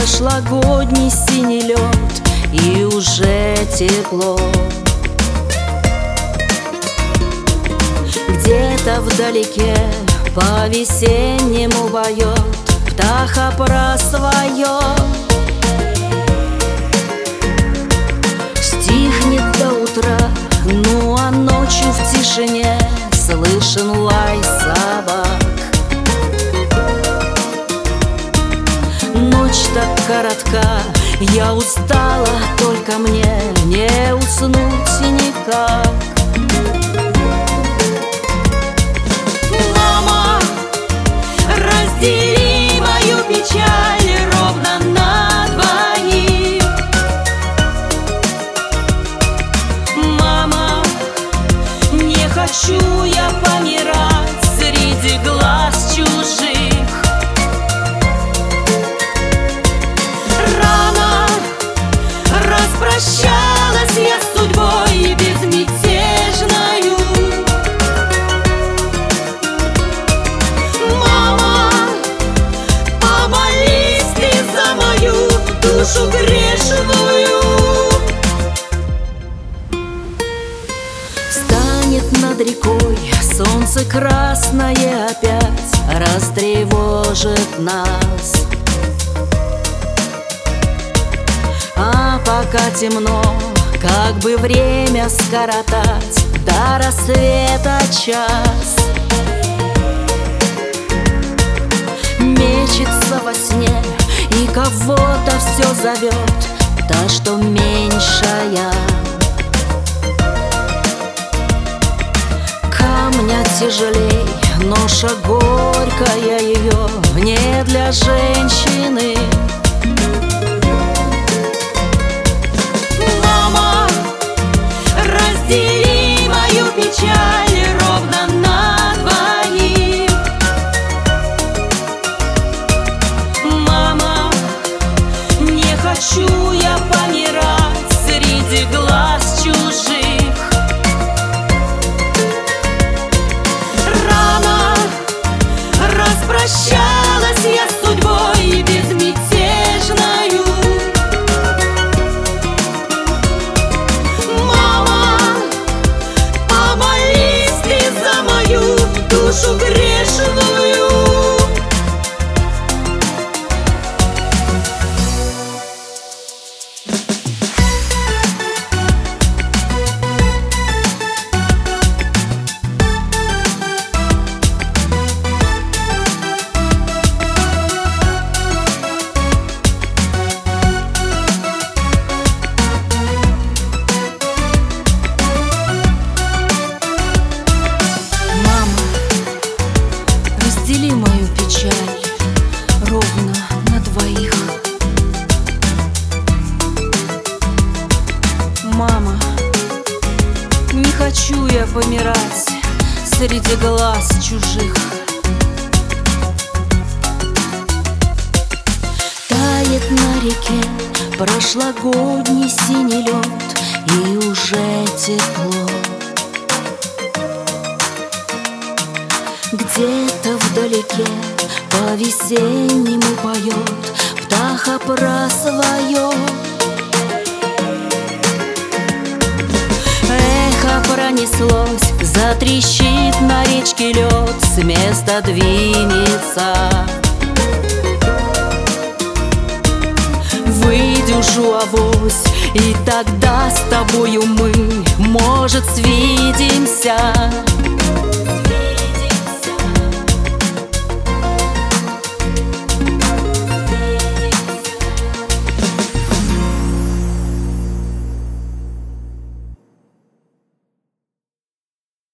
прошлогодний синий лед, и уже тепло. Где-то вдалеке по-весеннему поет птаха про свое. Стихнет до утра, ну а ночью в тишине слышен лай собак. Ночь так коротка, я устала, только мне не уснуть никак. Мама, раздели мою печаль ровно на двоих. Мама, не хочу я помирать среди глаз чужих. Рано распрощалась я с судьбой безмятежною. Мама, помолись ты за мою душу грешную. Станет над рекой солнце красное опять, растревожит нас. А пока темно, как бы время скоротать до рассвета час. Мечется во сне и кого-то все зовет, та, что меньшая. Камня тяжелей, ноша горькая ее не для женщины. Мама, раздели мою печаль ровно на двоих. Мама, не хочу я помирать среди глаз чужих. Рано распрощалась я с судьбой безмятежною. Душу грешную. Раздели мою печаль ровно на двоих. Мама, не хочу я помирать среди глаз чужих. Тает на реке прошлогодний синий лед, и уже тепло. Где-то вдалеке по-весеннему поет птаха про свое. Эхо пронеслось, затрещит на речке лед, с места двинется. Выдержу авось, и тогда с тобою мы, может, свидимся.